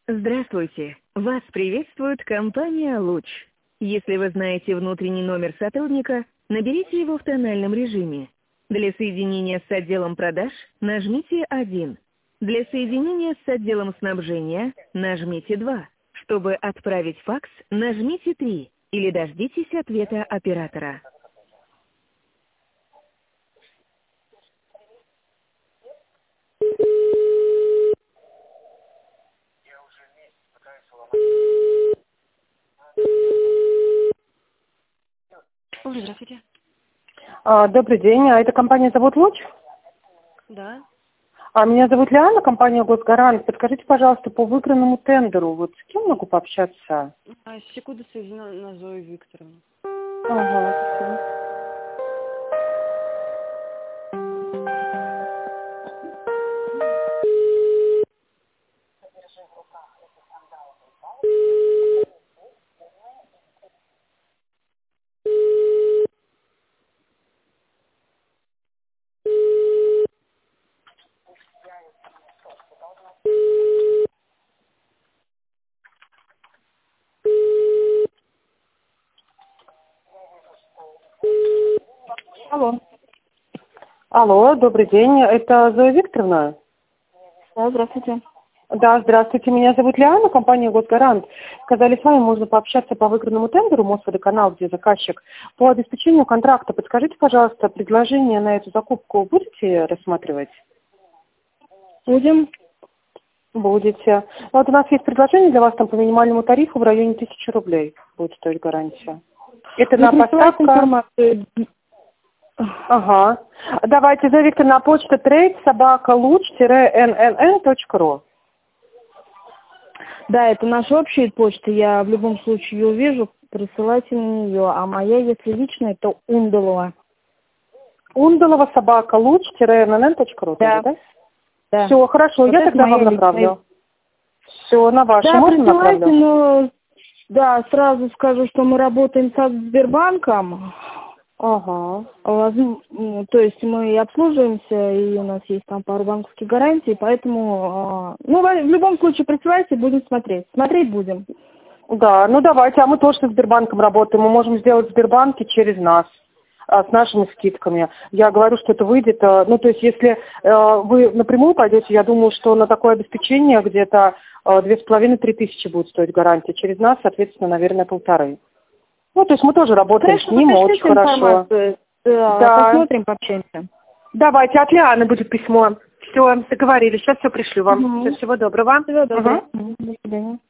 Здравствуйте! Вас приветствует компания «Луч». Если вы знаете внутренний номер сотрудника, наберите его в тональном режиме. Для соединения с отделом продаж нажмите 1. Для соединения с отделом снабжения нажмите 2. Чтобы отправить факс, нажмите 3 или дождитесь ответа оператора. Ой, здравствуйте. Добрый день. Это компания зовут «Луч»? Да. Меня зовут Лиана, компания «Госгарант». Подскажите, пожалуйста, по выигранному тендеру, вот с кем могу пообщаться? Секунду, соединю на Зою Викторовну. Ага, спасибо. Алло. Алло, добрый день. Это Зоя Викторовна? Да, здравствуйте. Да, здравствуйте. Меня зовут Лиана, компания «Госгарант». Сказали, с вами можно пообщаться по выигранному тендеру Мосводоканал, где заказчик, по обеспечению контракта. Подскажите, пожалуйста, предложение на эту закупку будете рассматривать? Будем. Будете. Вот у нас есть предложение для вас там по минимальному тарифу в районе 1000 рублей будет стоить гарантия. Это на поставку. Информацию. Ага. Давайте, Зоя Викторовна, на почту trade@luch-nnn.ru. Да, это наша общая почта. Я в любом случае ее увижу, присылайте на нее. А моя, если личная, то Ундалова. Ундалова@luch-nnn.ru. Да. Да? Да. Все, хорошо, Вот я это тогда моя вам направлю. личная. Все, на вашу. Да, Можно присылайте, направлю? но да, сразу скажу, что мы работаем со Сбербанком. Ага. То есть мы и обслуживаемся, и у нас есть там пару банковских гарантий, поэтому, в любом случае присылайте, будем смотреть. Смотреть будем. Да, ну давайте, а мы тоже со Сбербанком работаем, мы можем сделать в Сбербанке через нас, с нашими скидками. Я говорю, что это выйдет, то есть если вы напрямую пойдете, я думаю, что на такое обеспечение где-то 2500-3 тысячи будет стоить гарантия, через нас, соответственно, наверное, 1500. То есть мы тоже работаем с ним, очень хорошо. Да, посмотрим, пообщаемся. Давайте, от Лианы будет письмо. Все, договорились, сейчас все пришлю вам. Угу. Всего доброго. Всего доброго. До свидания.